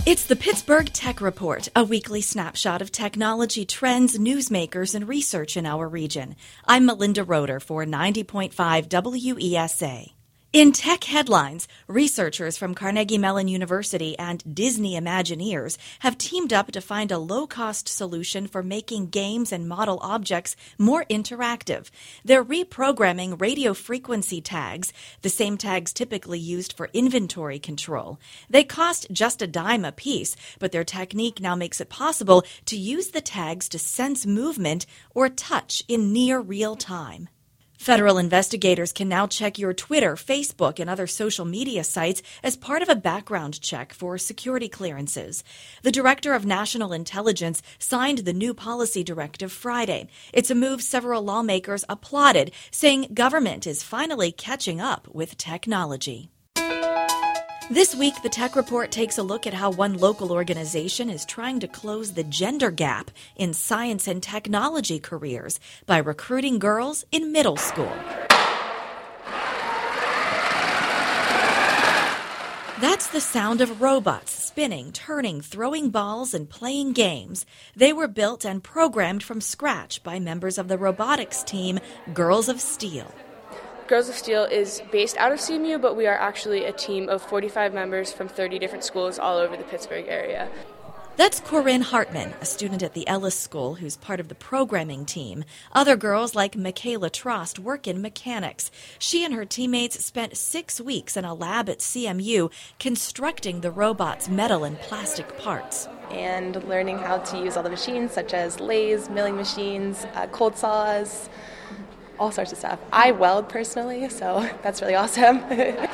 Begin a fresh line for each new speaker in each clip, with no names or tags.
It's the Pittsburgh Tech Report, a weekly snapshot of technology trends, newsmakers, and research in our region. I'm Melinda Roeder for 90.5 WESA. In tech headlines, researchers from Carnegie Mellon University and Disney Imagineers have teamed up to find a low-cost solution for making games and model objects more interactive. They're reprogramming radio frequency tags, the same tags typically used for inventory control. They cost just a dime a piece, but their technique now makes it possible to use the tags to sense movement or touch in near real time. Federal investigators can now check your Twitter, Facebook, and other social media sites as part of a background check for security clearances. The Director of National Intelligence signed the new policy directive Friday. It's a move several lawmakers applauded, saying government is finally catching up with technology. This week, the Tech Report takes a look at how one local organization is trying to close the gender gap in science and technology careers by recruiting girls in middle school. That's the sound of robots spinning, turning, throwing balls, and playing games. They were built and programmed from scratch by members of the robotics team, Girls of Steel.
Girls of Steel is based out of CMU, but we are actually a team of 45 members from 30 different schools all over the Pittsburgh area.
That's Corinne Hartman, a student at the Ellis School who's part of the programming team. Other girls like Michaela Trost work in mechanics. She and her teammates spent 6 weeks in a lab at CMU constructing the robot's metal and plastic parts.
And learning how to use all the machines such as lathes, milling machines, cold saws, all sorts of stuff. I weld personally, so that's really awesome.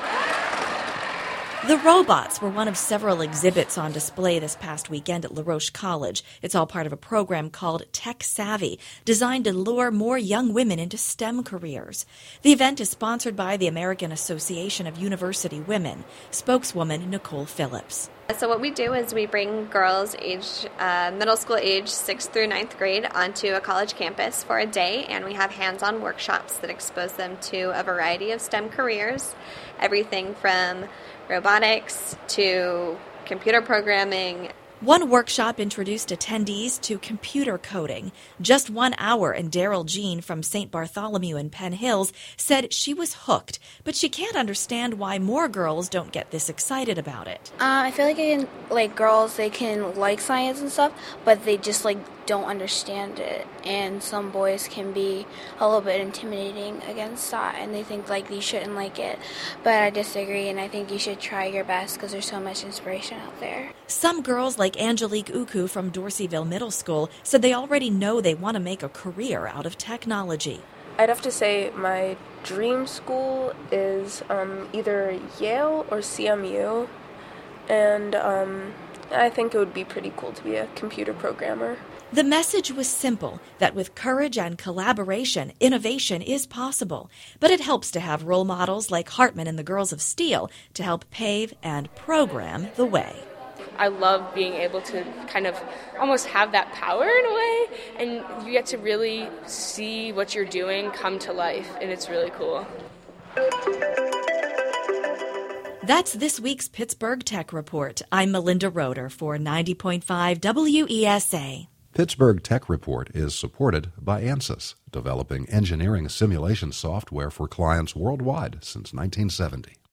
The robots were one of several exhibits on display this past weekend at LaRoche College. It's all part of a program called Tech Savvy, designed to lure more young women into STEM careers. The event is sponsored by the American Association of University Women. Spokeswoman Nicole Phillips.
So what we do is we bring girls middle school age 6th through 9th grade onto a college campus for a day, and we have hands-on workshops that expose them to a variety of STEM careers, everything from robotics to computer programming.
One workshop introduced attendees to computer coding. Just 1 hour, and Daryl Jean from St. Bartholomew in Penn Hills said she was hooked, but she can't understand why more girls don't get this excited about it.
I feel like girls, they can like science and stuff, but they just don't understand it. And some boys can be a little bit intimidating against that, and they think you shouldn't like it. But I disagree, and I think you should try your best because there's so much inspiration out there.
Some girls like Angelique Uku from Dorseyville Middle School said they already know they want to make a career out of technology.
I'd have to say my dream school is either Yale or CMU, and I think it would be pretty cool to be a computer programmer.
The message was simple, that with courage and collaboration, innovation is possible. But it helps to have role models like Hartman and the Girls of Steel to help pave and program the way.
I love being able to kind of almost have that power in a way, and you get to really see what you're doing come to life, and it's really cool.
That's this week's Pittsburgh Tech Report. I'm Melinda Roeder for 90.5 WESA.
Pittsburgh Tech Report is supported by ANSYS, developing engineering simulation software for clients worldwide since 1970.